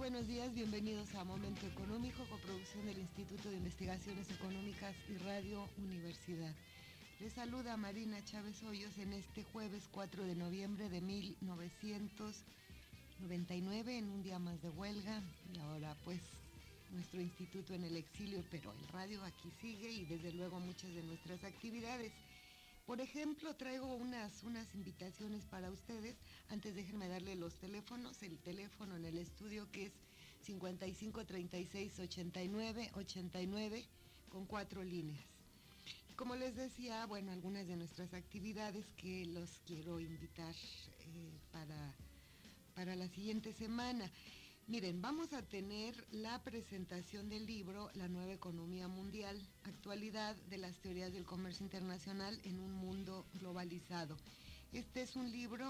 buenos días, bienvenidos a Momento Económico, coproducción del Instituto de Investigaciones Económicas y Radio Universidad. Les saluda Marina Chávez Hoyos en este jueves 4 de noviembre de 1999, en un día más de huelga, y ahora pues nuestro instituto en el exilio, pero el radio aquí sigue y desde luego muchas de nuestras actividades. Por ejemplo, traigo unas invitaciones para ustedes. Antes déjenme darle los teléfonos. El teléfono en el estudio, que es 55 36 89 89 con 4 líneas. Como les decía, bueno, algunas de nuestras actividades que los quiero invitar para la siguiente semana. Miren, vamos a tener la presentación del libro La nueva economía mundial, actualidad de las teorías del comercio internacional en un mundo globalizado. Este es un libro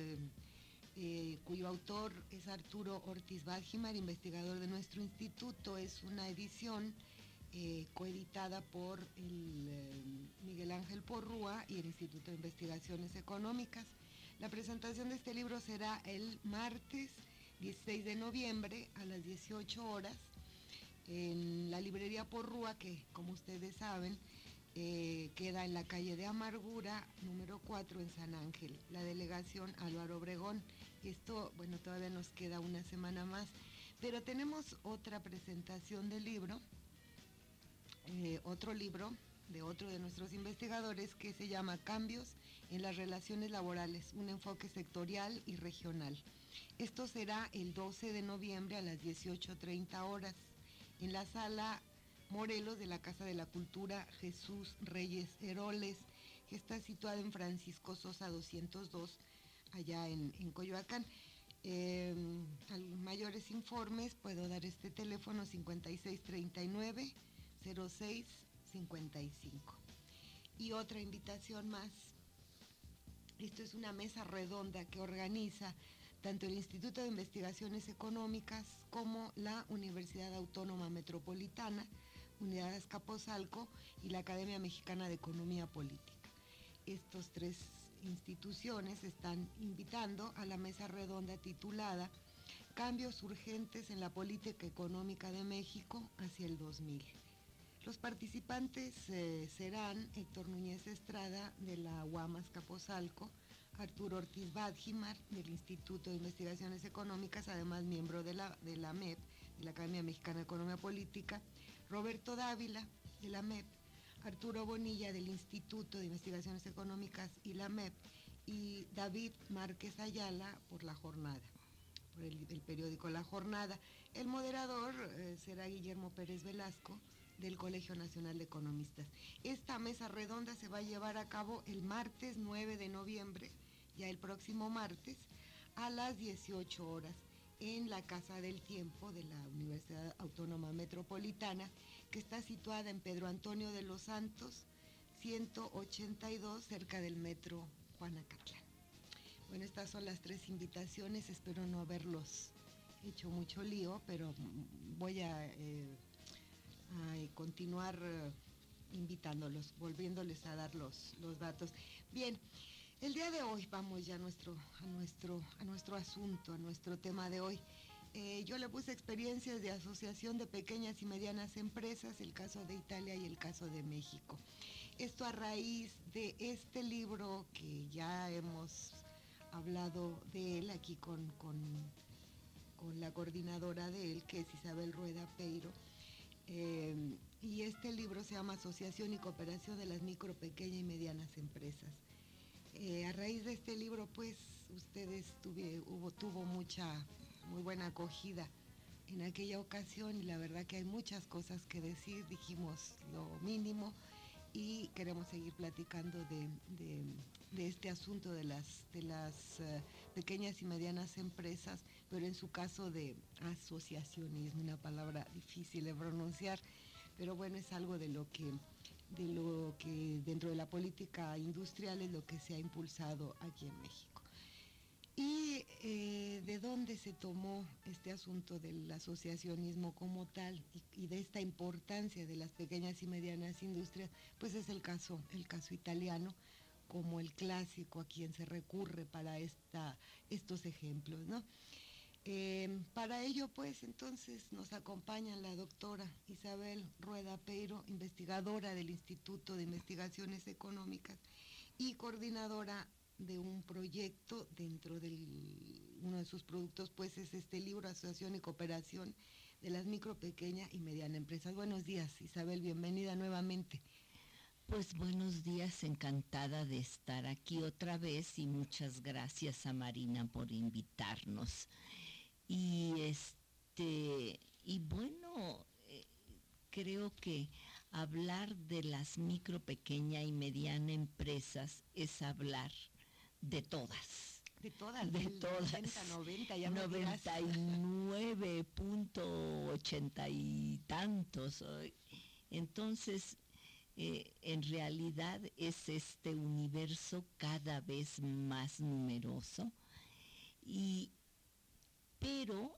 cuyo autor es Arturo Ortiz Bajimar, investigador de nuestro instituto. Es una edición coeditada por Miguel Ángel Porrúa y el Instituto de Investigaciones Económicas. La presentación de este libro será el martes 16 de noviembre a las 18 horas en la librería Porrúa, que como ustedes saben queda en la calle de Amargura número 4 en San Ángel, la delegación Álvaro Obregón. Esto, bueno, todavía nos queda una semana más, pero tenemos otra presentación del libro, otro libro de otro de nuestros investigadores, que se llama Cambios en las relaciones laborales, un enfoque sectorial y regional. Esto será el 12 de noviembre a las 18:30 horas en la sala Morelos de la Casa de la Cultura Jesús Reyes Heroles, que está situada en Francisco Sosa 202, allá en Coyoacán. Mayores informes puedo dar este teléfono 56 39 06 55. Y otra invitación más. Esto es una mesa redonda que organiza tanto el Instituto de Investigaciones Económicas como la Universidad Autónoma Metropolitana, Unidad Azcapotzalco, y la Academia Mexicana de Economía Política. Estas tres instituciones están invitando a la mesa redonda titulada Cambios urgentes en la política económica de México hacia el 2000. Los participantes serán Héctor Núñez Estrada de la UAM Azcapotzalco, Arturo Ortiz Bajimar del Instituto de Investigaciones Económicas, además miembro de la MEP, de la Academia Mexicana de Economía Política, Roberto Dávila de la MEP, Arturo Bonilla del Instituto de Investigaciones Económicas y la MEP, y David Márquez Ayala por La Jornada, por el periódico La Jornada. El moderador será Guillermo Pérez Velasco del Colegio Nacional de Economistas. Esta mesa redonda se va a llevar a cabo el martes 9 de noviembre, ya el próximo martes, a las 18 horas, en la Casa del Tiempo de la Universidad Autónoma Metropolitana, que está situada en Pedro Antonio de los Santos, 182, cerca del metro Juanacatlán. Bueno, estas son las tres invitaciones. Espero no haberlos hecho mucho lío, pero voy a continuar invitándolos, volviéndoles a dar los datos. Bien, el día de hoy vamos ya a nuestro asunto, a nuestro tema de hoy. Yo le puse experiencias de asociación de pequeñas y medianas empresas, el caso de Italia y el caso de México. Esto a raíz de este libro que ya hemos hablado de él aquí con la coordinadora de él, que es Isabel Rueda Peiro. Y este libro se llama Asociación y Cooperación de las Micro, Pequeñas y Medianas Empresas. A raíz de este libro, pues, ustedes tuvo muy buena acogida en aquella ocasión, y la verdad que hay muchas cosas que decir. Dijimos lo mínimo y queremos seguir platicando de este asunto de las pequeñas y medianas empresas, pero en su caso de asociacionismo, una palabra difícil de pronunciar, pero bueno, es algo de lo que dentro de la política industrial es lo que se ha impulsado aquí en México. Y de dónde se tomó este asunto del asociacionismo como tal y de esta importancia de las pequeñas y medianas industrias, pues es el caso italiano, como el clásico a quien se recurre para estos ejemplos, ¿no? Para ello, pues, entonces nos acompaña la doctora Isabel Rueda Peiro, investigadora del Instituto de Investigaciones Económicas y coordinadora de un proyecto dentro de uno de sus productos, pues es este libro Asociación y Cooperación de las Micro, Pequeña y Mediana Empresas. Buenos días, Isabel, bienvenida nuevamente. Pues buenos días, encantada de estar aquí otra vez y muchas gracias a Marina por invitarnos. Y bueno, creo que hablar de las micro, pequeña y mediana empresas es hablar de todas. De todas, De del todas. 80, 90, ya me dirás. 99.80 y tantos. Entonces, en realidad es este universo cada vez más numeroso, pero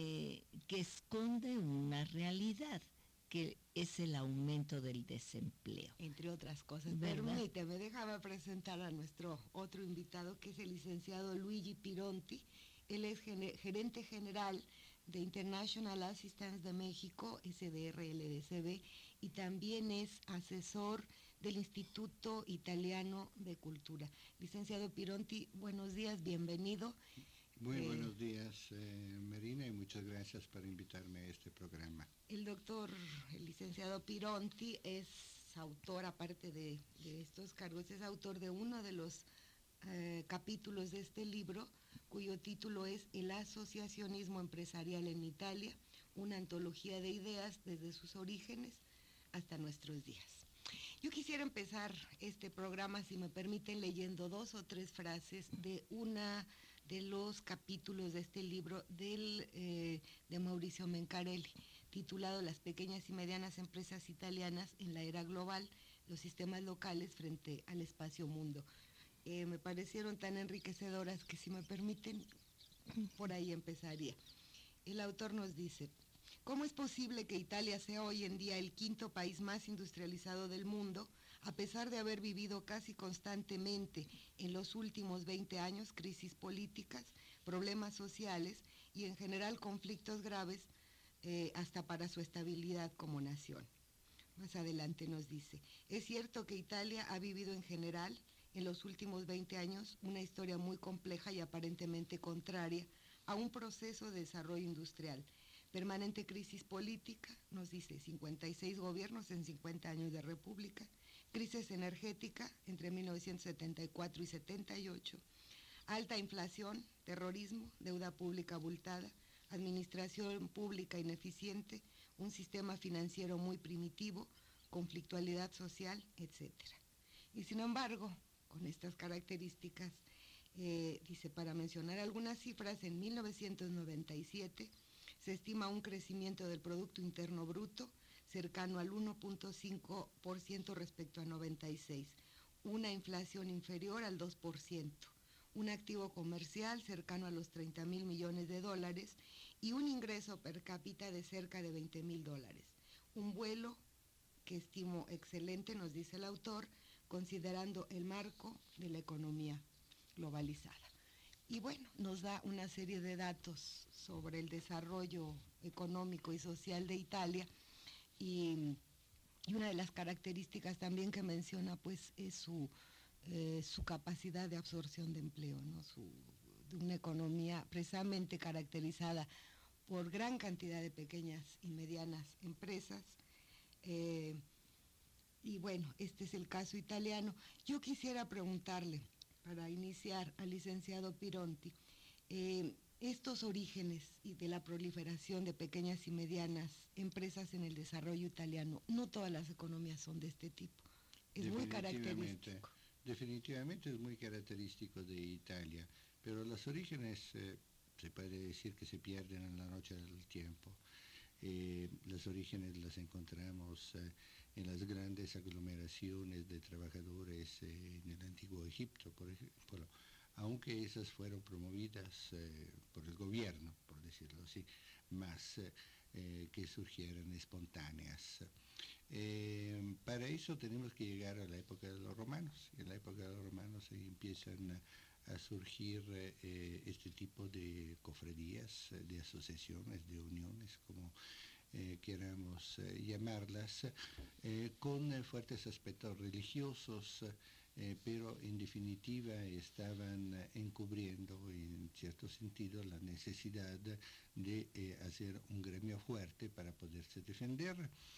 que esconde una realidad, que es el aumento del desempleo. Entre otras cosas. ¿Verdad? Permíteme, déjame presentar a nuestro otro invitado, que es el licenciado Luigi Pironti. Él es gerente general de International Assistance de México, SDR-LDCB, y también es asesor del Instituto Italiano de Cultura. Licenciado Pironti, buenos días, bienvenido. Muy buenos días, Marina, y muchas gracias por invitarme a este programa. El licenciado Pironti es autor, aparte de estos cargos, es autor de uno de los capítulos de este libro, cuyo título es El asociacionismo empresarial en Italia, una antología de ideas desde sus orígenes hasta nuestros días. Yo quisiera empezar este programa, si me permiten, leyendo 2 o 3 frases de una de los capítulos de este libro de Mauricio Mencarelli, titulado Las pequeñas y medianas empresas italianas en la era global, los sistemas locales frente al espacio mundo. Me parecieron tan enriquecedoras que, si me permiten, por ahí empezaría. El autor nos dice: ¿cómo es posible que Italia sea hoy en día el 5º país más industrializado del mundo, a pesar de haber vivido casi constantemente en los últimos 20 años crisis políticas, problemas sociales y en general conflictos graves hasta para su estabilidad como nación? Más adelante nos dice: es cierto que Italia ha vivido en general en los últimos 20 años una historia muy compleja y aparentemente contraria a un proceso de desarrollo industrial. Permanente crisis política, nos dice, 56 gobiernos en 50 años de república, crisis energética entre 1974 y 78, alta inflación, terrorismo, deuda pública abultada, administración pública ineficiente, un sistema financiero muy primitivo, conflictualidad social, etc. Y sin embargo, con estas características, dice, para mencionar algunas cifras, en 1997 se estima un crecimiento del Producto Interno Bruto cercano al 1.5% respecto a 96, una inflación inferior al 2%, un activo comercial cercano a los 30,000 millones de dólares y un ingreso per cápita de cerca de 20,000 dólares. Un vuelo que estimo excelente, nos dice el autor, considerando el marco de la economía globalizada. Y bueno, nos da una serie de datos sobre el desarrollo económico y social de Italia, y una de las características también que menciona, pues, es su capacidad de absorción de empleo, ¿no? De una economía precisamente caracterizada por gran cantidad de pequeñas y medianas empresas. Y bueno, este es el caso italiano. Yo quisiera preguntarle, para iniciar, al licenciado Pironti, estos orígenes y de la proliferación de pequeñas y medianas empresas en el desarrollo italiano. No todas las economías son de este tipo. Es muy característico. Definitivamente es muy característico de Italia, pero los orígenes se puede decir que se pierden en la noche del tiempo. Los orígenes los encontramos en las grandes aglomeraciones de trabajadores en el antiguo Egipto, por ejemplo, aunque esas fueron promovidas por el gobierno, por decirlo así, más que surgieran espontáneas. Para eso tenemos que llegar a la época de los romanos. En la época de los romanos empiezan a surgir este tipo de cofradías, de asociaciones, de uniones, como queramos llamarlas, con fuertes aspectos religiosos, pero en definitiva estaban encubriendo en cierto sentido la necesidad de hacer un gremio fuerte para poderse defender.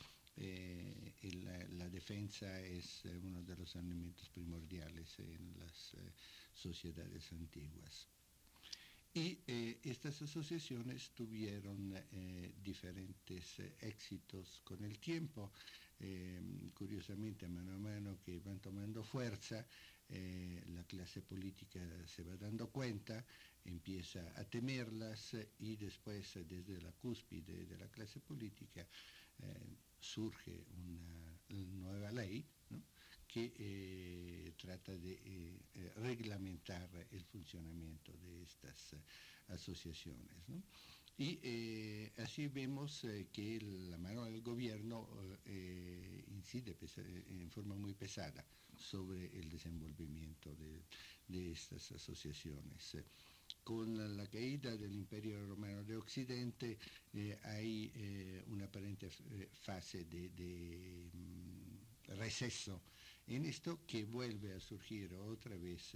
La defensa es uno de los elementos primordiales en las sociedades antiguas. Y estas asociaciones tuvieron diferentes éxitos con el tiempo. Curiosamente, a mano que van tomando fuerza, la clase política se va dando cuenta, empieza a temerlas y después, desde la cúspide de la clase política, surge una nueva ley, ¿no?, que trata de reglamentar el funcionamiento de estas asociaciones, ¿no? Y así vemos que la mano del gobierno incide en forma muy pesada sobre el desenvolvimiento de estas asociaciones. Con la caída del Imperio Romano de Occidente hay una aparente fase de receso en esto, que vuelve a surgir otra vez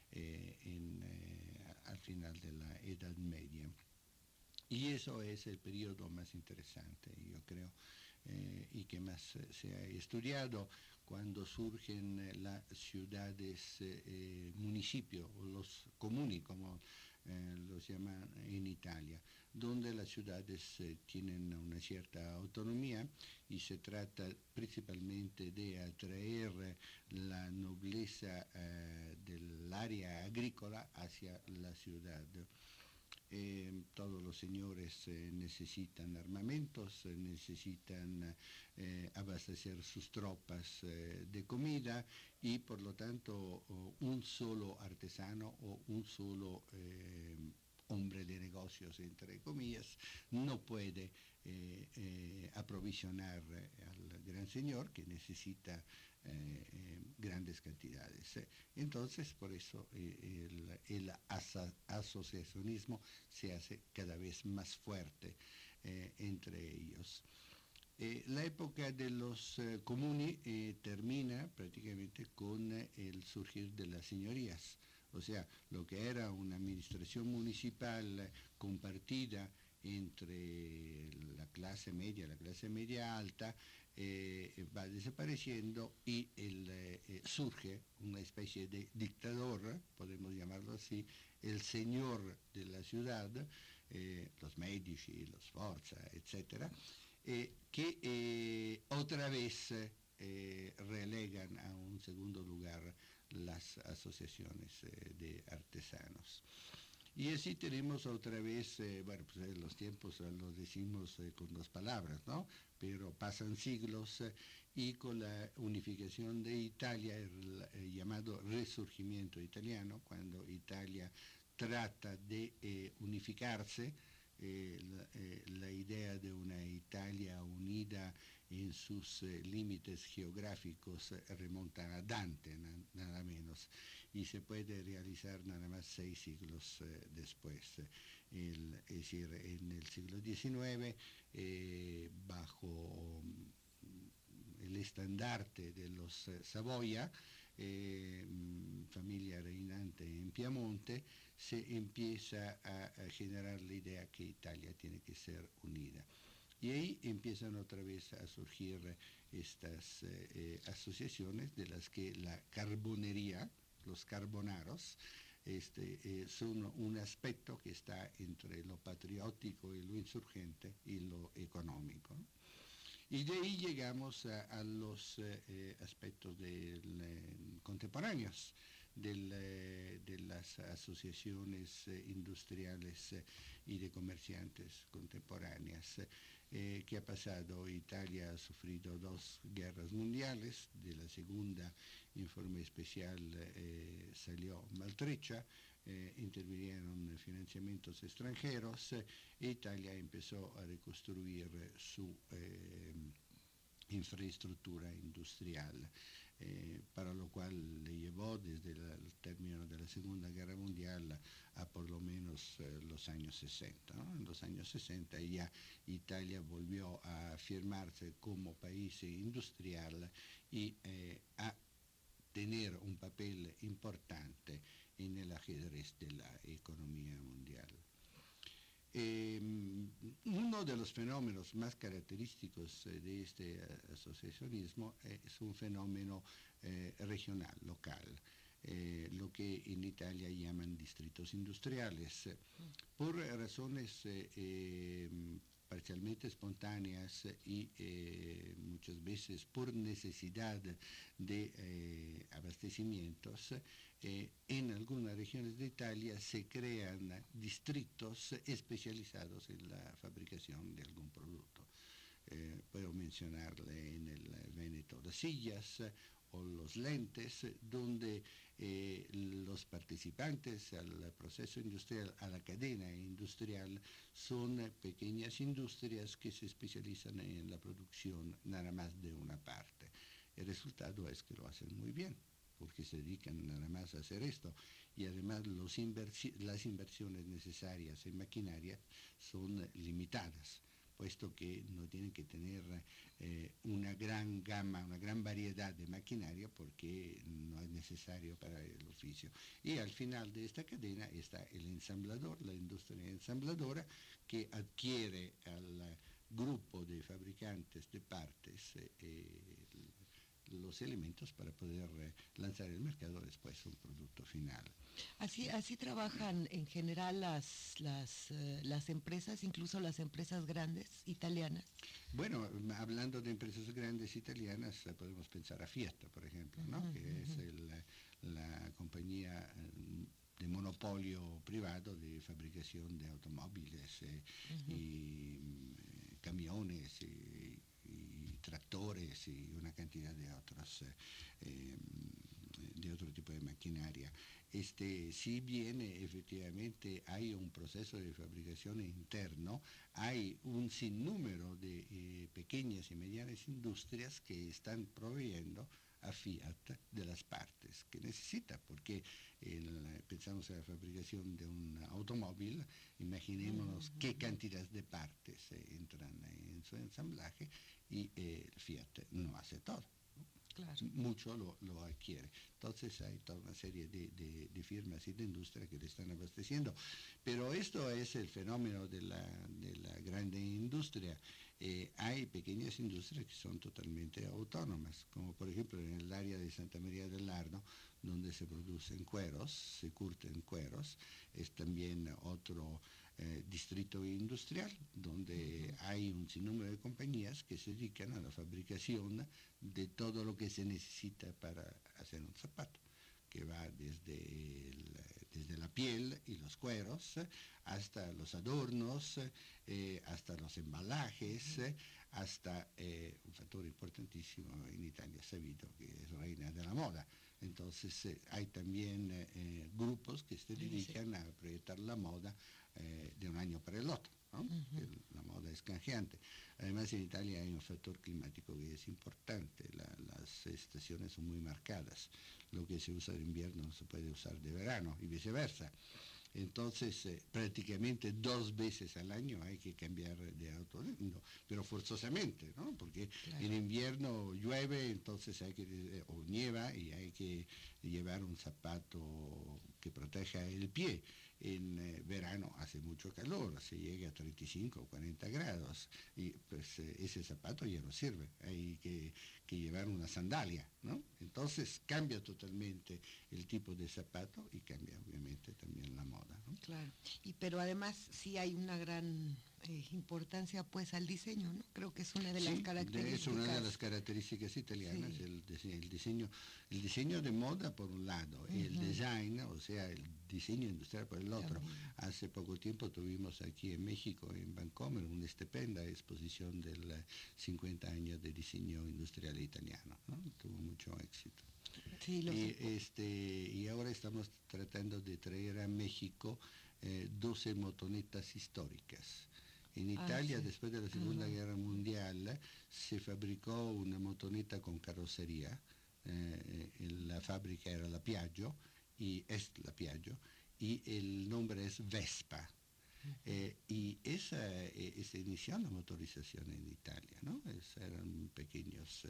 al final de la Edad Media. Y eso es el periodo más interesante, yo creo, y que más se ha estudiado, cuando surgen las ciudades, municipios, o los comuni, como los llaman en Italia, donde las ciudades tienen una cierta autonomía y se trata principalmente de atraer la nobleza del área agrícola hacia la ciudad. Todos los señores necesitan armamentos, necesitan abastecer sus tropas de comida, y por lo tanto un solo artesano o un solo hombre de negocios, entre comillas, no puede aprovisionar al gran señor, que necesita grandes cantidades. Entonces, por eso el asociacionismo se hace cada vez más fuerte entre ellos. La época de los comuni termina prácticamente con el surgir de las señorías. O sea, lo que era una administración municipal compartida entre la clase media alta, va desapareciendo, y surge una especie de dictador, podemos llamarlo así, el señor de la ciudad, los Medici, los Sforza, etc., que otra vez relegan a un segundo lugar las asociaciones de artesanos. Y así tenemos otra vez, los tiempos los decimos con dos palabras, ¿no? Pero pasan siglos, y con la unificación de Italia, el llamado Resurgimiento italiano, cuando Italia trata de unificarse, la idea de una Italia unida en sus límites geográficos remonta a Dante, nada menos, y se puede realizar nada más 6 siglos después. Es decir, en el siglo XIX, bajo el estandarte de los Saboya, familia reinante en Piamonte, se empieza a generar la idea que Italia tiene que ser unida. Y ahí empiezan otra vez a surgir estas asociaciones, de las que la carbonería, los carbonaros, son un aspecto que está entre lo patriótico y lo insurgente y lo económico. Y de ahí llegamos a los aspectos contemporáneos de las asociaciones industriales y de comerciantes contemporáneas. ¿Qué ha pasado? Italia ha sufrido 2 guerras mundiales, de la segunda, en forma especial, salió maltrecha, intervinieron financiamientos extranjeros, e Italia empezó a reconstruir su infraestructura industrial. para lo cual le llevó desde el término de la Segunda Guerra Mundial a por lo menos los años 60. ¿No? En los años 60 ya Italia volvió a afirmarse como país industrial y a tener un papel importante en el ajedrez de la economía mundial. Uno de los fenómenos más característicos de este asociacionismo es un fenómeno regional, local, lo que en Italia llaman distritos industriales, por razones parcialmente espontáneas y muchas veces por necesidad de abastecimientos. En algunas regiones de Italia se crean distritos especializados en la fabricación de algún producto. Puedo mencionarle en el Véneto las sillas o los lentes, donde los participantes al proceso industrial, a la cadena industrial, son pequeñas industrias que se especializan en la producción nada más de una parte. El resultado es que lo hacen muy bien, porque se dedican nada más a hacer esto, y además las inversiones necesarias en maquinaria son limitadas, puesto que no tienen que tener una gran gama, una gran variedad de maquinaria, porque no es necesario para el oficio. Y al final de esta cadena está el ensamblador, la industria ensambladora, que adquiere al grupo de fabricantes de partes los elementos para poder lanzar al mercado después un producto final. Así trabajan en general las empresas, incluso las empresas grandes italianas. Bueno, hablando de empresas grandes italianas, podemos pensar a Fiat, por ejemplo, ¿no? Que es la compañía de monopolio privado de fabricación de automóviles y camiones y tractores y una cantidad de otros de otro tipo de maquinaria. Si bien efectivamente hay un proceso de fabricación interno, hay un sinnúmero de pequeñas y medianas industrias que están proveyendo a Fiat de las partes que necesita, porque pensamos en la fabricación de un automóvil, imaginémonos qué cantidad de partes entran en su ensamblaje, y Fiat no hace todo. Claro. Mucho lo adquiere. Entonces hay toda una serie de firmas y de industrias que le están abasteciendo. Pero esto es el fenómeno de la grande industria. Hay pequeñas industrias que son totalmente autónomas, como por ejemplo en el área de Santa María del Arno, donde se producen cueros, se curten cueros. Es también otro distrito industrial, donde hay un sinnúmero de compañías que se dedican a la fabricación de todo lo que se necesita para hacer un zapato, que va desde la piel y los cueros hasta los adornos, hasta los embalajes, hasta un factor importantísimo en Italia sabido, que es reina de la moda. Entonces hay también grupos que se dedican a proyectar la moda de un año para el otro, ¿no? La moda es canjeante. Además en Italia hay un factor climático que es importante, las estaciones son muy marcadas, lo que se usa de invierno no se puede usar de verano y viceversa. Entonces prácticamente 2 veces al año hay que cambiar de auto, no, pero forzosamente, ¿no? Porque claro, en invierno llueve, entonces hay que, o nieva, y hay que llevar un zapato que proteja el pie. En verano hace mucho calor, se llega a 35 o 40 grados, y pues ese zapato ya no sirve, hay que llevar una sandalia, ¿no? Entonces cambia totalmente el tipo de zapato y cambia obviamente también la moda, ¿no? Claro, pero además sí hay una gran importancia pues al diseño, ¿no? Creo que es una de las características. Es una de las características italianas, sí. El diseño de moda por un lado, el design, o sea, el diseño industrial por el otro. Hace poco tiempo tuvimos aquí en México, en Vancomer, una estupenda exposición del 50 años de diseño industrial italiano, ¿no? Tuvo mucho éxito. Sí, y ahora estamos tratando de traer a México 12 motonetas históricas. En Italia, sí, después de la Segunda Guerra Mundial, se fabricó una motoneta con carrocería la fábrica era la Piaggio, y es la Piaggio, y el nombre es Vespa. Y se inició la motorización en Italia, ¿no? Eran pequeños,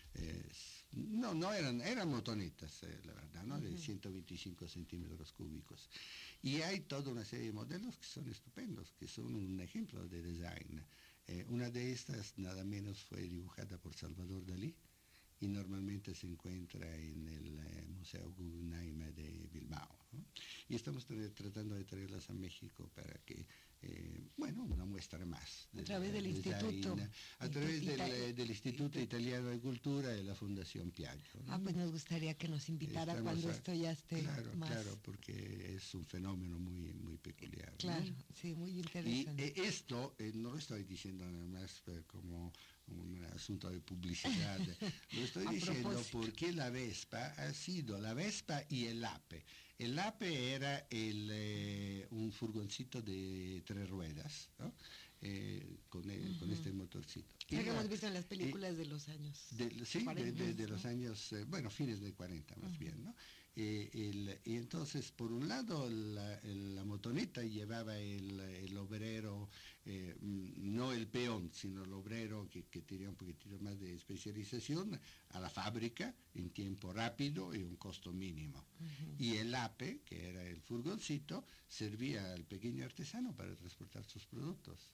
eran motonetas, la verdad, ¿no? De 125 centímetros cúbicos. Y hay toda una serie de modelos que son estupendos, que son un ejemplo de design. Una de estas, nada menos, fue dibujada por Salvador Dalí, y normalmente se encuentra en el Museo Guggenheim de Bilbao, ¿no? Y estamos tratando de traerlas a México para que, una muestra más. A través del Instituto. A través del Instituto Italiano de Cultura y la Fundación Piaggio, ¿no? Pues nos gustaría que nos invitara cuando esto ya esté más. Claro, porque es un fenómeno muy, muy peculiar, ¿no? Claro, sí, muy interesante. Y esto no lo estoy diciendo nada más como un asunto de publicidad, lo estoy diciendo porque la Vespa ha sido la Vespa y el Ape. El Ape era un furgoncito de 3 ruedas, ¿no? Con este motorcito. Que hemos visto en las películas de los años. De los años, fines de 40 más bien, ¿no? Y entonces, por un lado, la motoneta llevaba el obrero, no el peón, sino el obrero que tenía un poquitito más de especialización, a la fábrica en tiempo rápido y un costo mínimo. Y el APE, que era el furgoncito, servía al pequeño artesano para transportar sus productos.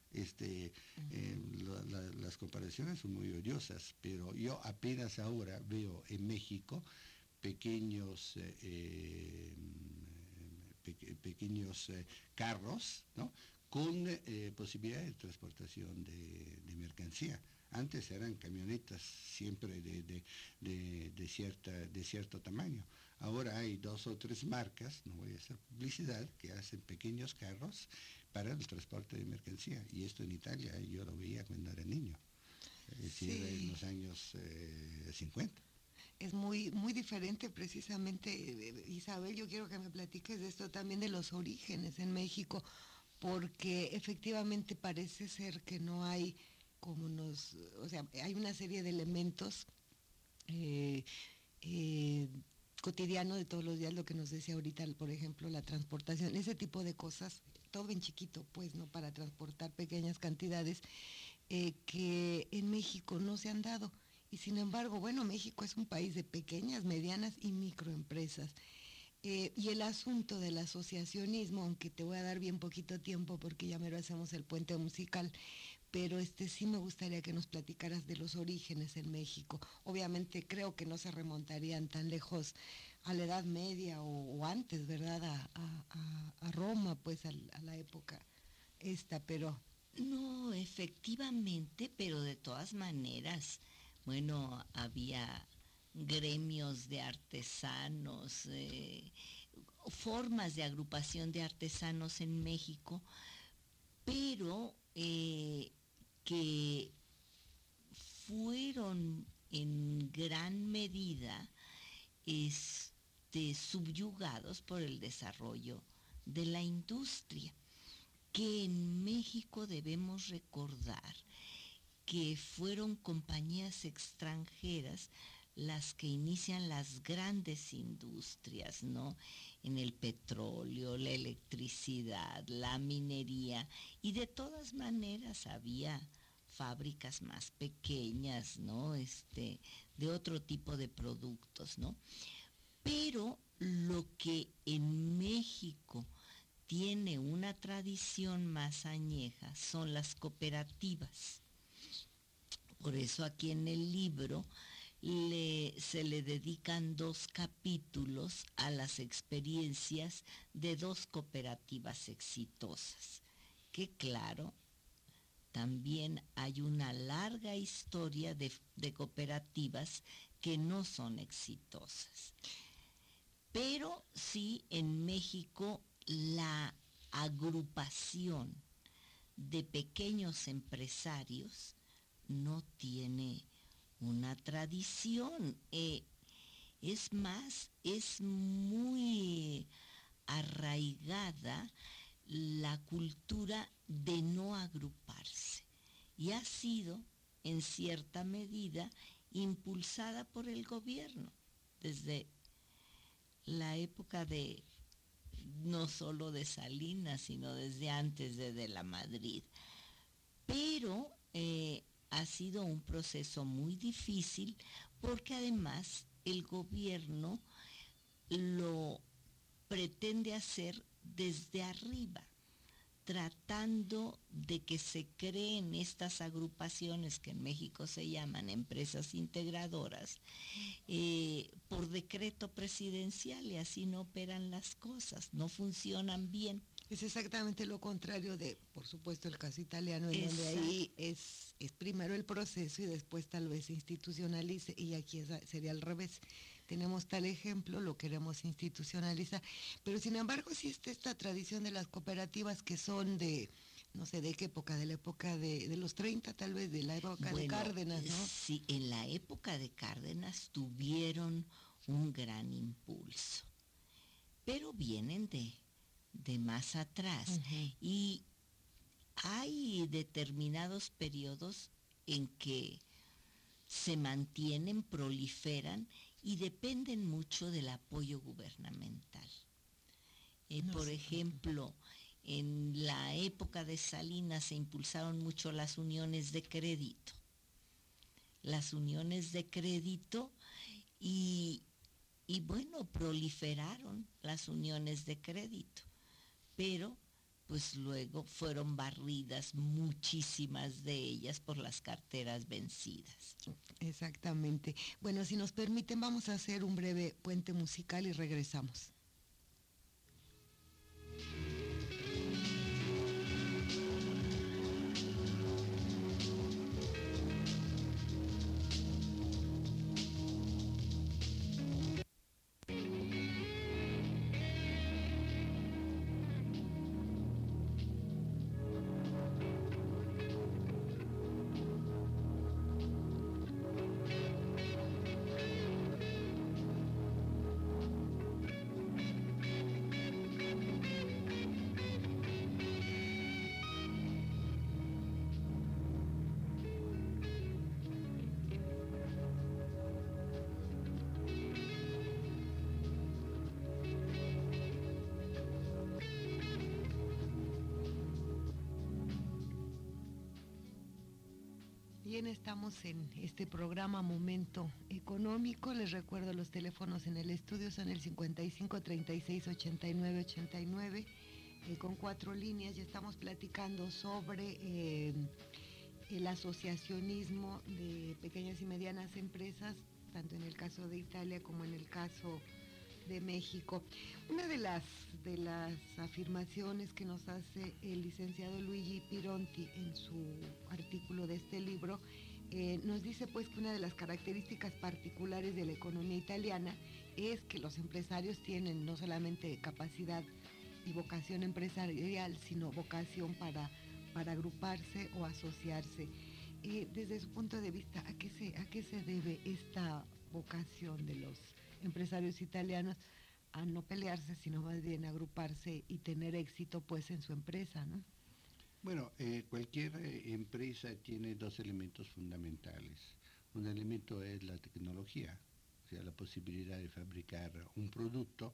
Las comparaciones son muy odiosas, pero yo apenas ahora veo en México pequeños carros, ¿no? Con posibilidad de transportación de mercancía. Antes eran camionetas siempre de cierto tamaño. Ahora hay 2 o 3 marcas, no voy a hacer publicidad, que hacen pequeños carros para el transporte de mercancía. Y esto en Italia yo lo veía cuando era niño, es decir, en los años 50. Es muy, muy diferente precisamente, Isabel, yo quiero que me platiques de esto también, de los orígenes en México, porque efectivamente parece ser que no hay hay una serie de elementos cotidianos de todos los días, lo que nos decía ahorita, por ejemplo, la transportación, ese tipo de cosas, todo en chiquito, pues, ¿no? Para transportar pequeñas cantidades que en México no se han dado. Y sin embargo, México es un país de pequeñas, medianas y microempresas. Y el asunto del asociacionismo, aunque te voy a dar bien poquito tiempo porque ya mero hacemos el puente musical, pero sí me gustaría que nos platicaras de los orígenes en México. Obviamente creo que no se remontarían tan lejos a la Edad Media o antes, ¿verdad? A Roma, pues a la época pero... No, efectivamente, pero de todas maneras, había gremios de artesanos, formas de agrupación de artesanos en México, pero que fueron en gran medida subyugados por el desarrollo de la industria, que en México debemos recordar que fueron compañías extranjeras las que inician las grandes industrias, ¿no? En el petróleo, la electricidad, la minería, y de todas maneras había fábricas más pequeñas, ¿no? De otro tipo de productos, ¿no? Pero lo que en México tiene una tradición más añeja son las cooperativas. Por eso aquí en el libro se le dedican 2 capítulos a las experiencias de 2 cooperativas exitosas, que claro, también hay una larga historia de cooperativas que no son exitosas. Pero sí, en México la agrupación de pequeños empresarios no tiene una tradición. Es más, es muy arraigada la cultura de no agruparse. Y ha sido, en cierta medida, impulsada por el gobierno desde la época de no solo de Salinas, sino desde antes de la Madrid. Pero ha sido un proceso muy difícil porque además el gobierno lo pretende hacer desde arriba, tratando de que se creen estas agrupaciones que en México se llaman empresas integradoras por decreto presidencial, y así no operan las cosas, no funcionan bien. Es exactamente lo contrario de, por supuesto, el caso italiano, en donde ahí es primero el proceso y después tal vez se institucionalice, y aquí sería al revés. Tenemos tal ejemplo, lo queremos institucionalizar, pero sin embargo sí está esta tradición de las cooperativas que son de, no sé de qué época, de la época de los 30 tal vez, de la época de Cárdenas, ¿no? Sí, en la época de Cárdenas tuvieron un gran impulso, pero vienen de más atrás. Uh-huh. Y hay determinados periodos en que se mantienen, proliferan y dependen mucho del apoyo gubernamental. Por ejemplo, en la época de Salinas se impulsaron mucho las uniones de crédito. Y bueno, proliferaron las uniones de crédito, pero pues luego fueron barridas muchísimas de ellas por las carteras vencidas. Exactamente. Bueno, si nos permiten, vamos a hacer un breve puente musical y regresamos. Bien, estamos en este programa Momento Económico. Les recuerdo, los teléfonos en el estudio son el 55 36 89 89 con 4 líneas. Ya estamos platicando sobre el asociacionismo de pequeñas y medianas empresas, tanto en el caso de Italia como en el caso de México. Una de las afirmaciones que nos hace el licenciado Luigi Pironti en su artículo de este libro, nos dice pues que una de las características particulares de la economía italiana es que los empresarios tienen no solamente capacidad y vocación empresarial, sino vocación para agruparse o asociarse. Desde su punto de vista, ¿a qué se debe esta vocación de los empresarios italianos a no pelearse, sino más bien agruparse y tener éxito pues en su empresa, ¿no? Bueno, cualquier empresa tiene dos elementos fundamentales. Un elemento es la tecnología, o sea, la posibilidad de fabricar un producto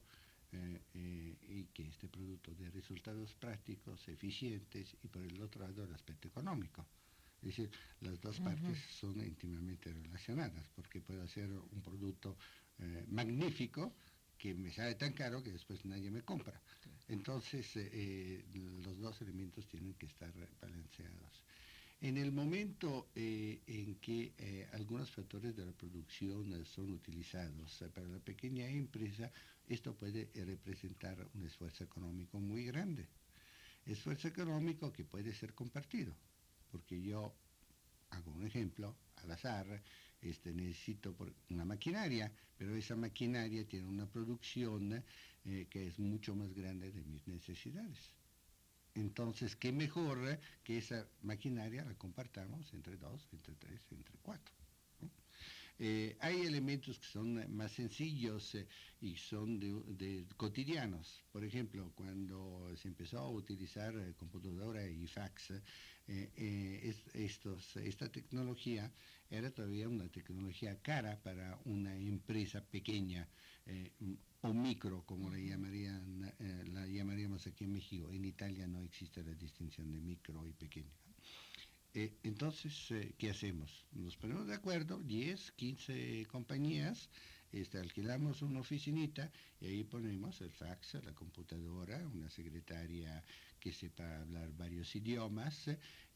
y que este producto dé resultados prácticos, eficientes, y por el otro lado el aspecto económico. Es decir, las dos partes son íntimamente relacionadas, porque puedo hacer un producto magnífico que me sale tan caro que después nadie me compra. Entonces, los dos elementos tienen que estar balanceados. En el momento en que algunos factores de la producción son utilizados para la pequeña empresa, esto puede representar un esfuerzo económico muy grande. Esfuerzo económico que puede ser compartido, porque yo hago un ejemplo al azar, necesito una maquinaria, pero esa maquinaria tiene una producción que es mucho más grande de mis necesidades. Entonces, ¿qué mejor que esa maquinaria la compartamos entre 2, entre 3, entre 4? ¿No? Hay elementos que son más sencillos y son de cotidianos. Por ejemplo, cuando se empezó a utilizar computadora y fax, esta tecnología era todavía una tecnología cara para una empresa pequeña o micro, como la llamaríamos aquí en México. En Italia no existe la distinción de micro y pequeño. Entonces, ¿qué hacemos? Nos ponemos de acuerdo, 10, 15 compañías, alquilamos una oficinita y ahí ponemos el fax, la computadora, una secretaria que sepa hablar varios idiomas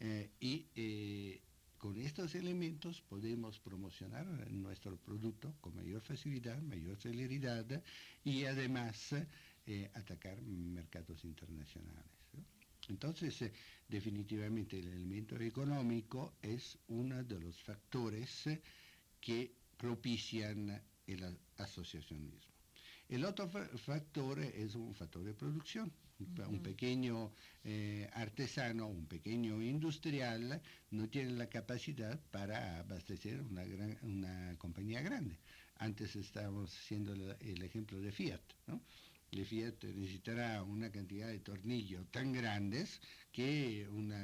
con estos elementos podemos promocionar nuestro producto con mayor facilidad, mayor celeridad y además atacar mercados internacionales, ¿no? Entonces, definitivamente el elemento económico es uno de los factores que propician el asociacionismo. El otro factor es un factor de producción. Un pequeño artesano, un pequeño industrial no tiene la capacidad para abastecer una compañía grande. Antes estábamos haciendo el ejemplo de Fiat, ¿no? El Fiat necesitará una cantidad de tornillos tan grandes que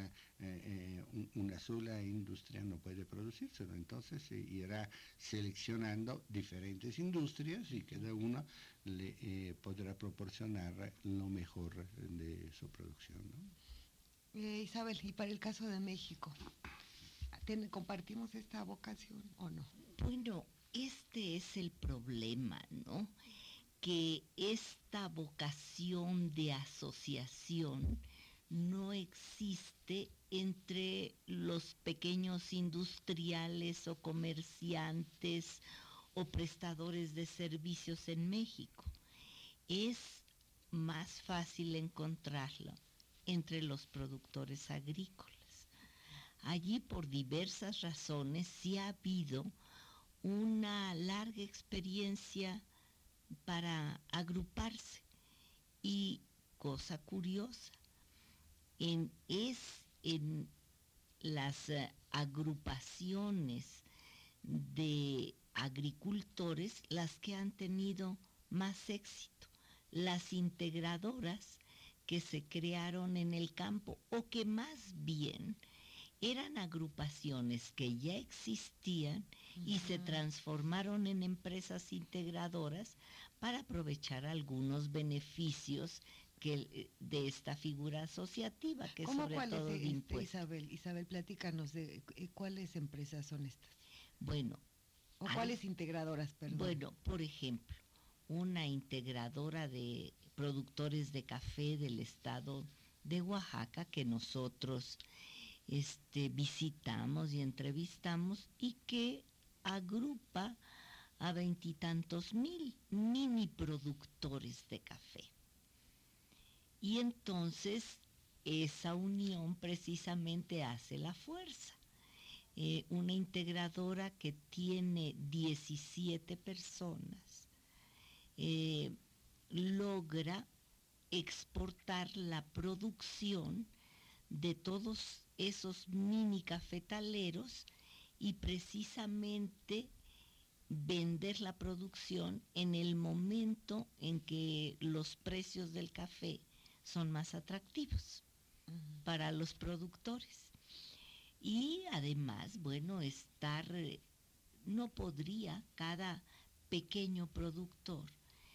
una sola industria no puede producírselo. Entonces irá seleccionando diferentes industrias y cada una le podrá proporcionar lo mejor de su producción, ¿no? Isabel, y para el caso de México, ¿compartimos esta vocación o no? Bueno, este es el problema, ¿no? Que esta vocación de asociación no existe entre los pequeños industriales o comerciantes o prestadores de servicios en México. Es más fácil encontrarlo entre los productores agrícolas. Allí, por diversas razones, sí ha habido una larga experiencia para agruparse. Y cosa curiosa, es en las agrupaciones de agricultores las que han tenido más éxito, las integradoras que se crearon en el campo o que más bien eran agrupaciones que ya existían y se transformaron en empresas integradoras para aprovechar algunos beneficios de esta figura asociativa, que es sobre todo de impuestos. Isabel, platícanos de cuáles empresas son estas. Bueno. ¿O cuáles integradoras, perdón? Bueno, por ejemplo, una integradora de productores de café del estado de Oaxaca que nosotros visitamos y entrevistamos y que agrupa a 20 mil mini productores de café. Y entonces esa unión precisamente hace la fuerza. Una integradora que tiene 17 personas logra exportar la producción de todos esos mini cafetaleros y precisamente vender la producción en el momento en que los precios del café son más atractivos para los productores. Y además, bueno, no podría cada pequeño productor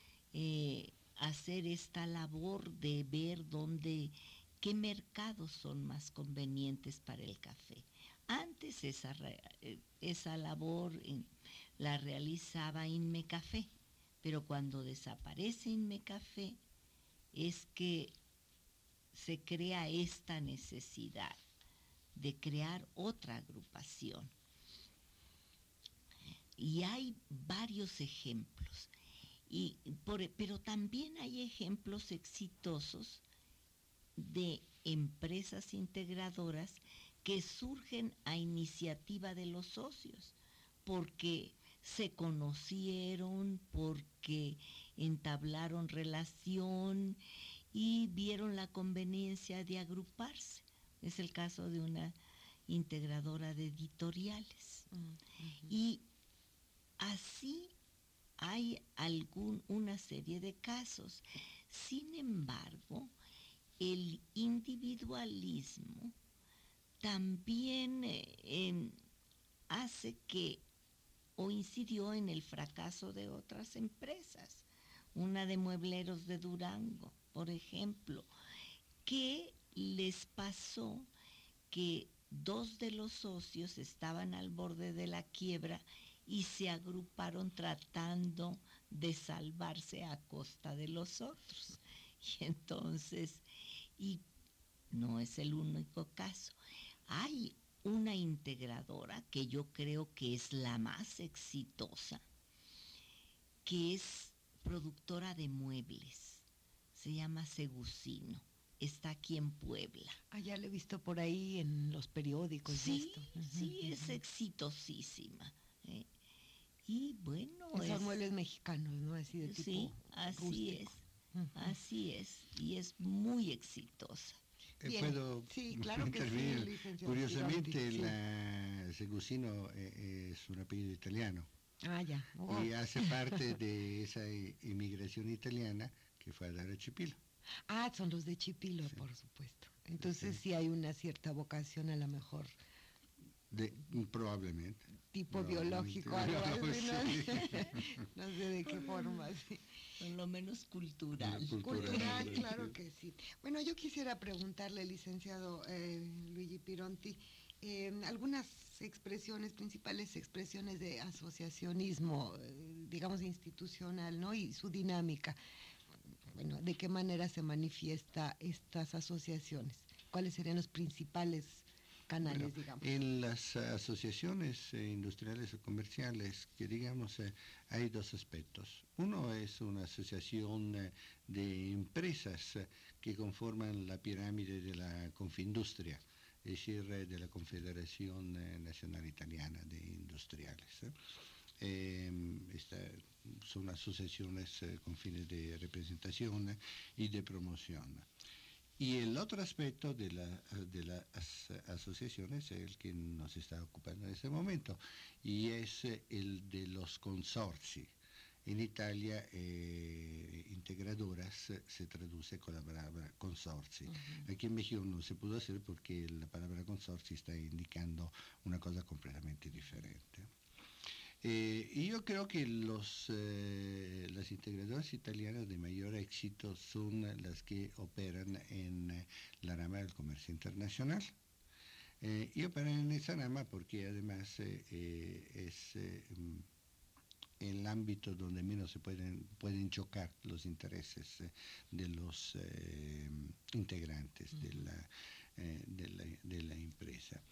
hacer esta labor de ver qué mercados son más convenientes para el café. Antes esa labor la realizaba Inmecafé, pero cuando desaparece Inmecafé es que se crea esta necesidad de crear otra agrupación. Y hay varios ejemplos, pero también hay ejemplos exitosos de empresas integradoras que surgen a iniciativa de los socios, porque se conocieron, porque entablaron relación y vieron la conveniencia de agruparse. Es el caso de una integradora de editoriales. Y así hay una serie de casos. Sin embargo, el individualismo también hace que o incidió en el fracaso de otras empresas. Una de Muebleros de Durango, por ejemplo, que les pasó que dos de los socios estaban al borde de la quiebra y se agruparon tratando de salvarse a costa de los otros. Y entonces, y no es el único caso. Hay una integradora que yo creo que es la más exitosa, que es productora de muebles. Se llama Segusino. Está aquí en Puebla. Ah, ya lo he visto por ahí en los periódicos. Sí, sí, es exitosísima. Y bueno, son muebles mexicanos, ¿no? Así de tipo sí, así rústico. así es, y es muy exitosa. ¿Puedo sí, claro que intervenir? sí, licenciado Curiosamente, Pironti, sí. la Segusino es un apellido italiano. Ah, ya. Oh. Y hace parte de esa inmigración italiana que fue a dar a Chipilo. Ah, son los de Chipilo, sí, por supuesto. Entonces sí hay una cierta vocación a lo mejor. Probablemente. Tipo biológico, algo así, ¿no? No sé de qué forma, sí. Por lo menos cultural. Cultural, claro que sí. Bueno, yo quisiera preguntarle, licenciado Luigi Pironti, algunas expresiones, principales expresiones de asociacionismo, digamos institucional, ¿no? Y su dinámica. Bueno, ¿de qué manera se manifiesta estas asociaciones? ¿Cuáles serían los principales canales, digamos? En las asociaciones industriales o comerciales, que digamos, hay dos aspectos. Uno es una asociación de empresas que conforman la pirámide de la Confindustria, es decir, de la Confederación Nacional Italiana de Industriales. Son asociaciones con fines de representación y de promoción. Y el otro aspecto de las asociaciones es el que nos está ocupando en este momento, y es el de los consorci. En Italia, integradoras se traduce con la palabra consorci. Uh-huh. Aquí en México no se pudo hacer porque la palabra consorci está indicando una cosa completamente diferente. Y yo creo que las integradoras italianas de mayor éxito son las que operan en la rama del comercio internacional. Y operan en esa rama porque además es el ámbito donde menos se pueden chocar los intereses de los integrantes de la empresa.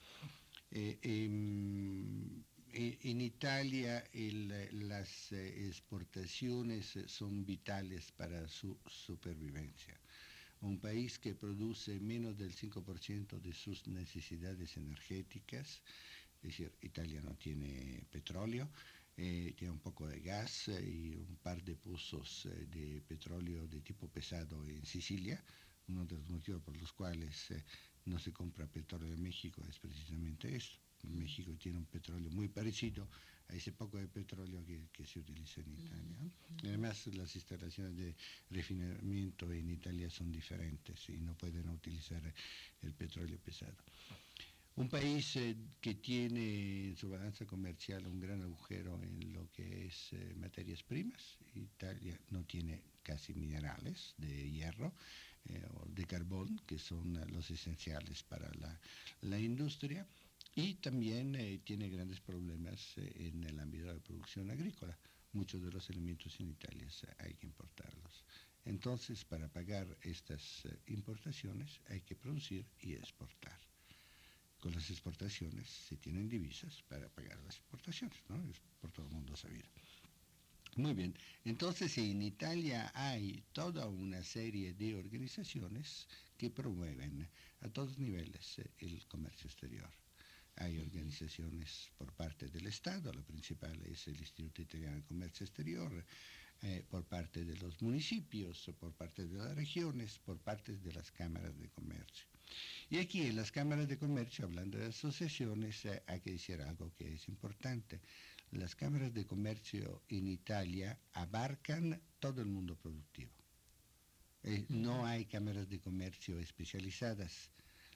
En Italia las exportaciones son vitales para su supervivencia. Un país que produce menos del 5% de sus necesidades energéticas, es decir, Italia no tiene petróleo, tiene un poco de gas y un par de pozos de petróleo de tipo pesado en Sicilia. Uno de los motivos por los cuales no se compra petróleo en México es precisamente esto. México tiene un petróleo muy parecido a ese poco de petróleo que se utiliza en Italia. Además, las instalaciones de refinamiento en Italia son diferentes y no pueden utilizar el petróleo pesado. Un país que tiene en su balanza comercial un gran agujero en lo que es materias primas. Italia no tiene casi minerales de hierro o de carbón, que son los esenciales para la industria. Y también tiene grandes problemas en el ámbito de la producción agrícola. Muchos de los alimentos en Italia hay que importarlos. Entonces, para pagar estas importaciones hay que producir y exportar. Con las exportaciones se tienen divisas para pagar las importaciones, ¿no? Es por todo el mundo sabido. Muy bien, entonces en Italia hay toda una serie de organizaciones que promueven a todos niveles el comercio exterior. Hay organizaciones por parte del Estado, la principal es el Instituto Italiano de Comercio Exterior, por parte de los municipios, por parte de las regiones, por parte de las cámaras de comercio. Y aquí en las cámaras de comercio, hablando de asociaciones, hay que decir algo que es importante. Las cámaras de comercio en Italia abarcan todo el mundo productivo. No hay cámaras de comercio especializadas.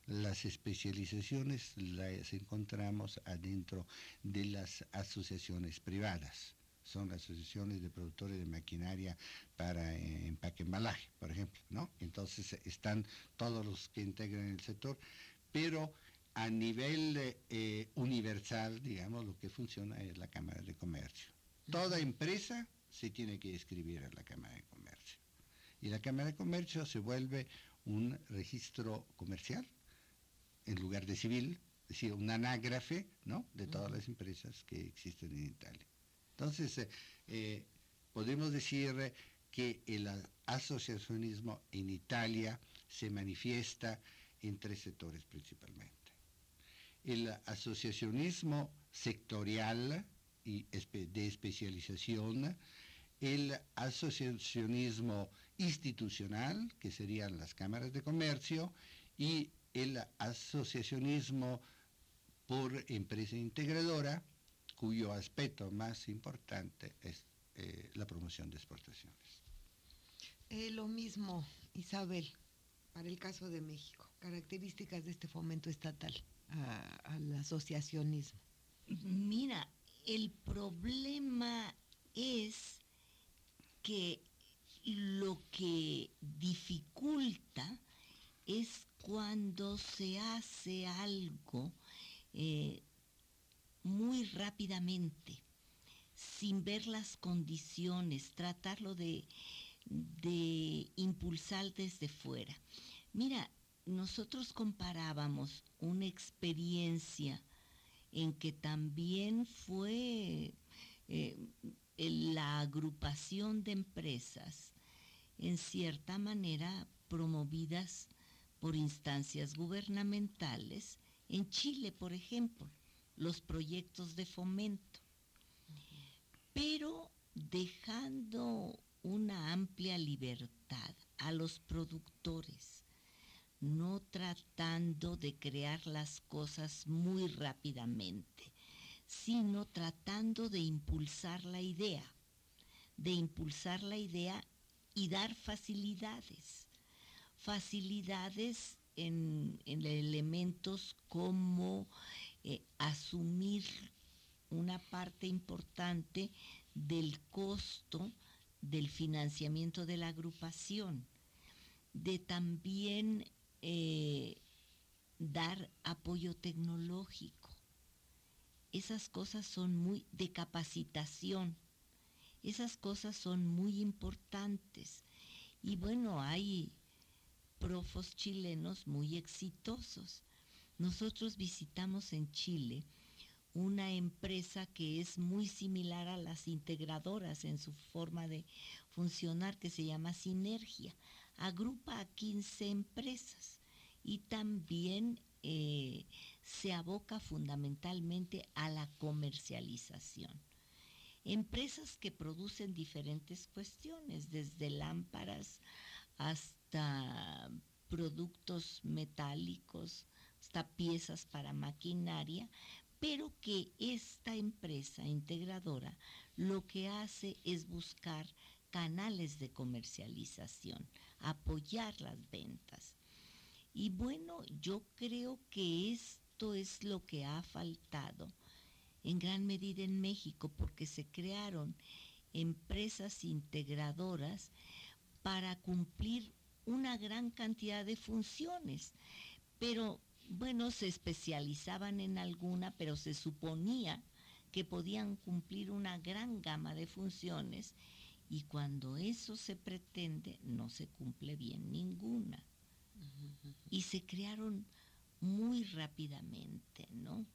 Las especializaciones las encontramos adentro de las asociaciones privadas. Son asociaciones de productores de maquinaria para empaque embalaje, por ejemplo, ¿no? Entonces están todos los que integran el sector, pero a nivel universal, digamos, lo que funciona es la Cámara de Comercio. Toda empresa se tiene que inscribir a la Cámara de Comercio. Y la Cámara de Comercio se vuelve un registro comercial en lugar de civil, es decir, un anágrafe, ¿no?, de todas las empresas que existen en Italia. Entonces, podemos decir que el asociacionismo en Italia se manifiesta en tres sectores principalmente. El asociacionismo sectorial y de especialización, el asociacionismo institucional, que serían las cámaras de comercio, y el asociacionismo por empresa integradora, cuyo aspecto más importante es la promoción de exportaciones. Lo mismo, Isabel, para el caso de México, características de este fomento estatal al asociacionismo. Mira, el problema es que lo que dificulta es cuando se hace algo muy rápidamente, sin ver las condiciones, tratarlo de impulsar desde fuera. Mira, nosotros comparábamos una experiencia en que también fue la agrupación de empresas, en cierta manera promovidas por instancias gubernamentales, en Chile, por ejemplo, los proyectos de fomento, pero dejando una amplia libertad a los productores, no tratando de crear las cosas muy rápidamente, sino tratando de impulsar la idea y dar facilidades en elementos como asumir una parte importante del costo del financiamiento de la agrupación, de también dar apoyo tecnológico. Esas cosas son muy de capacitación, esas cosas son muy importantes. Y bueno, hay profos chilenos muy exitosos. Nosotros visitamos en Chile una empresa que es muy similar a las integradoras en su forma de funcionar, que se llama Sinergia. Agrupa a 15 empresas y también se aboca fundamentalmente a la comercialización. Empresas que producen diferentes cuestiones, desde lámparas hasta productos metálicos, hasta piezas para maquinaria, pero que esta empresa integradora lo que hace es buscar canales de comercialización, apoyar las ventas. Y bueno, yo creo que esto es lo que ha faltado en gran medida en México, porque se crearon empresas integradoras para cumplir una gran cantidad de funciones, pero bueno, se especializaban en alguna, pero se suponía que podían cumplir una gran gama de funciones, y cuando eso se pretende no se cumple bien ninguna. Y se crearon muy rápidamente, ¿no?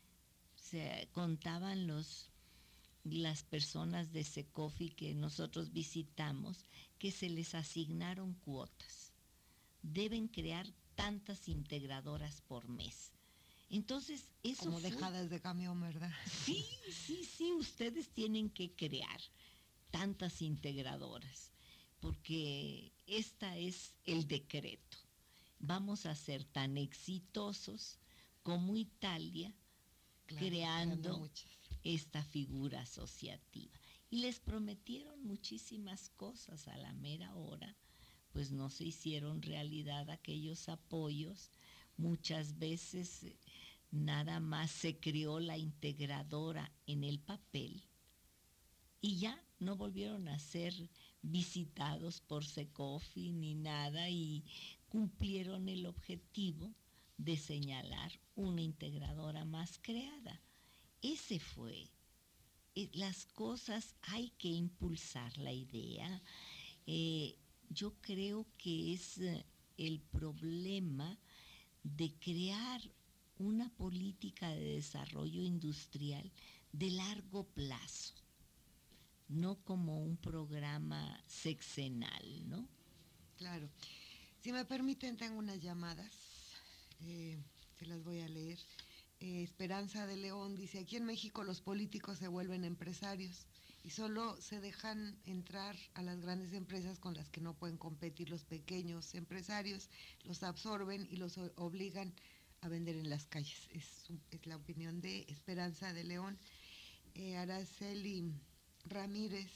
Se contaban las personas de Secofi que nosotros visitamos, que se les asignaron cuotas. Deben crear tantas integradoras por mes. Entonces, eso como dejadas de camión, ¿verdad? Sí, ustedes tienen que crear tantas integradoras, porque esta es el decreto. Vamos a ser tan exitosos como Italia, claro, creando esta figura asociativa. Y les prometieron muchísimas cosas. A la mera hora, pues no se hicieron realidad aquellos apoyos, Muchas veces nada más se creó la integradora en el papel y ya no volvieron a ser visitados por Secofi ni nada y cumplieron el objetivo de señalar una integradora más creada. Ese fue. Las cosas hay que impulsar la idea. Yo creo que es el problema de crear una política de desarrollo industrial de largo plazo, no como un programa sexenal, ¿no? Claro. Si me permiten, tengo unas llamadas, que las voy a leer. Esperanza de León dice, aquí en México los políticos se vuelven empresarios y solo se dejan entrar a las grandes empresas con las que no pueden competir los pequeños empresarios, los absorben y los obligan a vender en las calles. Es la opinión de Esperanza de León. Araceli Ramírez,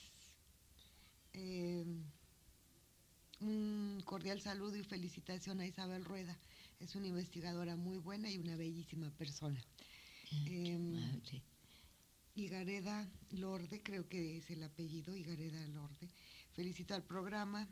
un cordial saludo y felicitación a Isabel Rueda. Es una investigadora muy buena y una bellísima persona. Madre. Higareda Lorde, creo que es el apellido, Higareda Lorde. Felicito al programa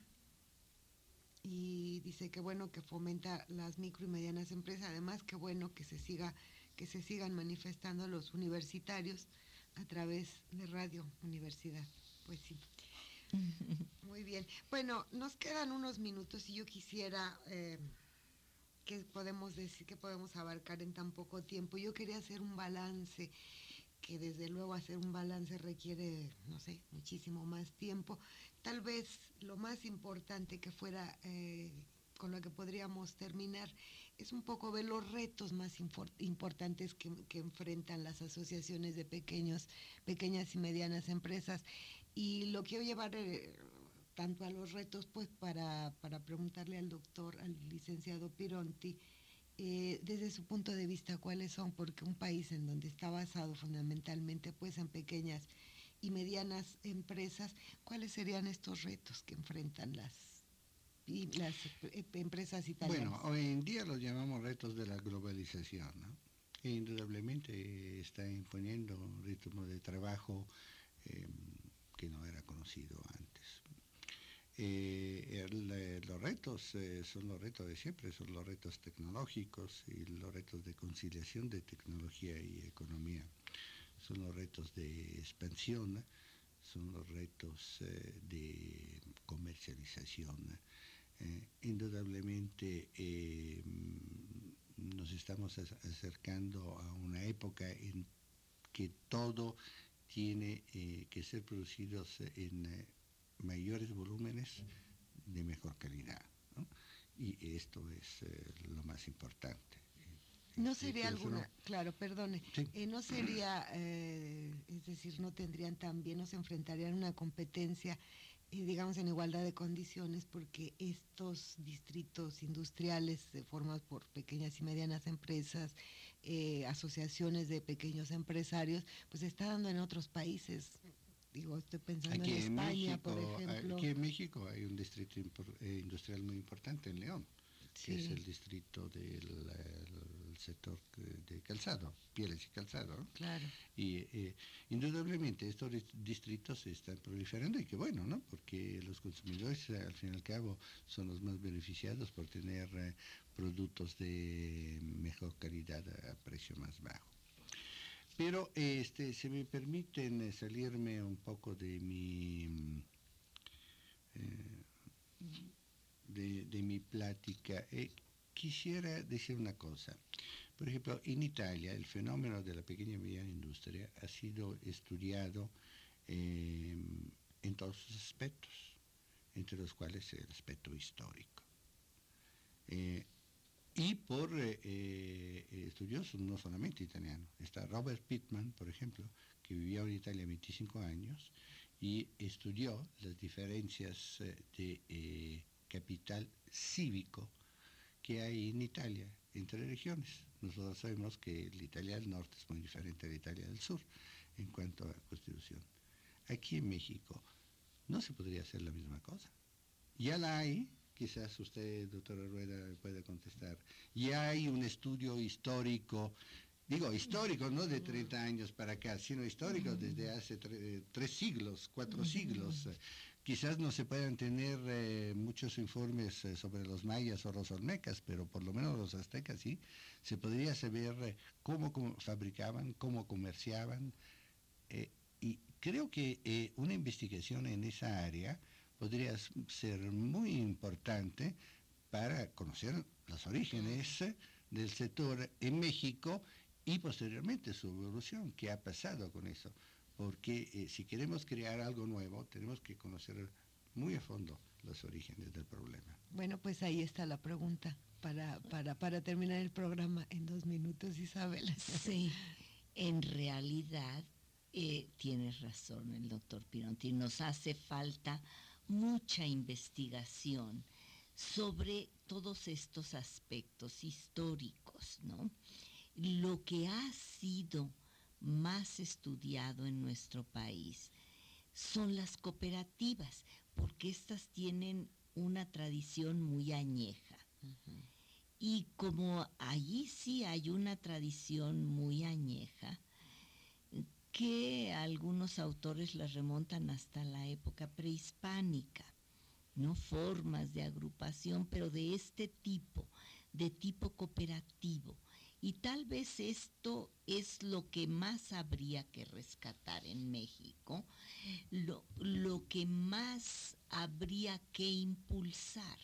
y dice que bueno que fomenta las micro y medianas empresas. Además, que bueno que se sigan manifestando los universitarios a través de Radio Universidad. Pues sí. Muy bien. Bueno, nos quedan unos minutos y yo quisiera, ¿qué podemos decir, qué podemos abarcar en tan poco tiempo? Yo quería hacer un balance, que desde luego hacer un balance requiere, no sé, muchísimo más tiempo. Tal vez lo más importante que fuera, con lo que podríamos terminar, es un poco ver los retos más importantes que enfrentan las asociaciones de pequeñas y medianas empresas. Y lo quiero llevar tanto a los retos, pues para preguntarle al licenciado Pironti, desde su punto de vista, cuáles son, porque un país en donde está basado fundamentalmente pues en pequeñas y medianas empresas, ¿cuáles serían estos retos que enfrentan las empresas italianas? Bueno, hoy en día los llamamos retos de la globalización, ¿no? E indudablemente está imponiendo un ritmo de trabajo que no era conocido antes. Los retos son los retos de siempre, son los retos tecnológicos y los retos de conciliación de tecnología y economía, son los retos de expansión, son los retos de comercialización. Indudablemente nos estamos acercando a una época en que todo tiene que ser producido en mayores volúmenes de mejor calidad, ¿no? Y esto es lo más importante. No sería alguna, claro, perdone, sí. No sería, es decir, no tendrían también, no se enfrentarían a una competencia, digamos, en igualdad de condiciones, porque estos distritos industriales formados por pequeñas y medianas empresas, asociaciones de pequeños empresarios, pues se está dando en otros países. Digo, estoy pensando aquí en España, México, por ejemplo. Aquí en México hay un distrito industrial muy importante en León, sí, que es el distrito del sector de calzado, pieles y calzado, ¿no? Claro. Y indudablemente estos distritos se están proliferando y qué bueno, ¿no? Porque los consumidores al fin y al cabo son los más beneficiados por tener productos de mejor calidad a precio más bajo. Pero si me permiten salirme un poco de mi plática, quisiera decir una cosa. Por ejemplo, en Italia el fenómeno de la pequeña y mediana industria ha sido estudiado en todos sus aspectos, entre los cuales el aspecto histórico. Y por estudiosos no solamente italianos. Está Robert Pittman, por ejemplo, que vivió en Italia 25 años y estudió las diferencias de capital cívico que hay en Italia entre regiones. Nosotros sabemos que la Italia del norte es muy diferente a la Italia del sur en cuanto a constitución. Aquí en México no se podría hacer la misma cosa. Ya la hay, quizás usted, doctora Rueda, pueda contestar. Ya hay un estudio histórico, digo histórico, no de 30 años para acá, sino histórico desde hace 3 siglos, 4 siglos. Quizás no se puedan tener muchos informes sobre los mayas o los olmecas, pero por lo menos los aztecas sí, se podría saber cómo fabricaban, cómo comerciaban, y creo que una investigación en esa área podría ser muy importante para conocer los orígenes del sector en México y posteriormente su evolución, qué ha pasado con eso. Porque si queremos crear algo nuevo, tenemos que conocer muy a fondo los orígenes del problema. Bueno, pues ahí está la pregunta para terminar el programa en 2 minutos, Isabel. Sí, en realidad tienes razón el doctor Pironti, nos hace falta mucha investigación sobre todos estos aspectos históricos, ¿no? Lo que ha sido más estudiado en nuestro país son las cooperativas, porque estas tienen una tradición muy añeja. Uh-huh. Y como allí sí hay una tradición muy añeja, que algunos autores la remontan hasta la época prehispánica, ¿no? Formas de agrupación, pero de este tipo, de tipo cooperativo. Y tal vez esto es lo que más habría que rescatar en México, lo que más habría que impulsar,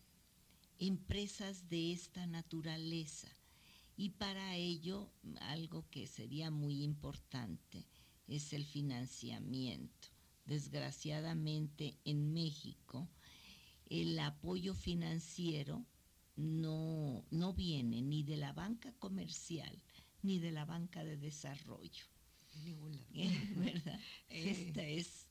empresas de esta naturaleza. Y para ello, algo que sería muy importante es el financiamiento. Desgraciadamente en México, el apoyo financiero no viene ni de la banca comercial ni de la banca de desarrollo. ¿Verdad? Sí. Este es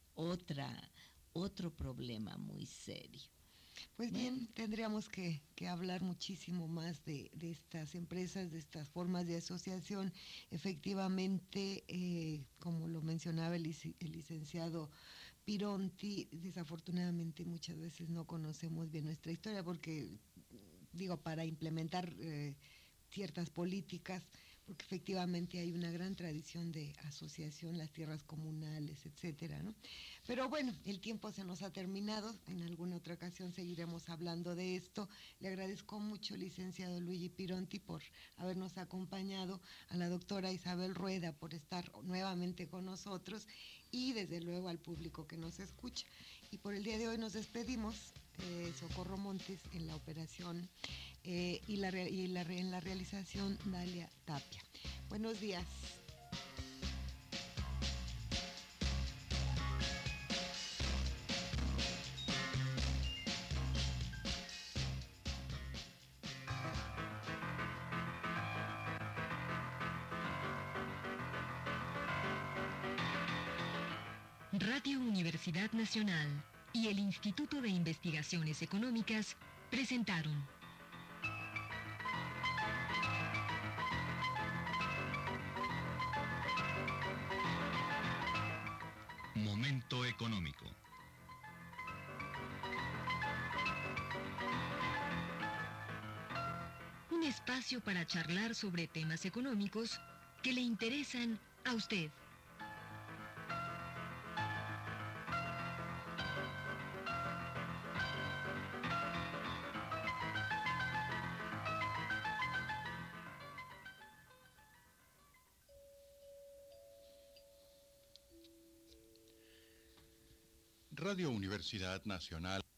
otro problema muy serio. Pues bien, tendríamos que hablar muchísimo más de estas empresas, de estas formas de asociación. Efectivamente, como lo mencionaba el licenciado Pironti, desafortunadamente muchas veces no conocemos bien nuestra historia porque, para implementar ciertas políticas, porque efectivamente hay una gran tradición de asociación, las tierras comunales, etcétera, ¿no? Pero bueno, el tiempo se nos ha terminado, en alguna otra ocasión seguiremos hablando de esto. Le agradezco mucho, licenciado Luigi Pironti, por habernos acompañado, a la doctora Isabel Rueda por estar nuevamente con nosotros y desde luego al público que nos escucha. Y por el día de hoy nos despedimos, Socorro Montes en la operación en la realización Dalia Tapia. Buenos días. Radio Universidad Nacional y el Instituto de Investigaciones Económicas presentaron Momento Económico. Un espacio para charlar sobre temas económicos que le interesan a usted. Radio Universidad Nacional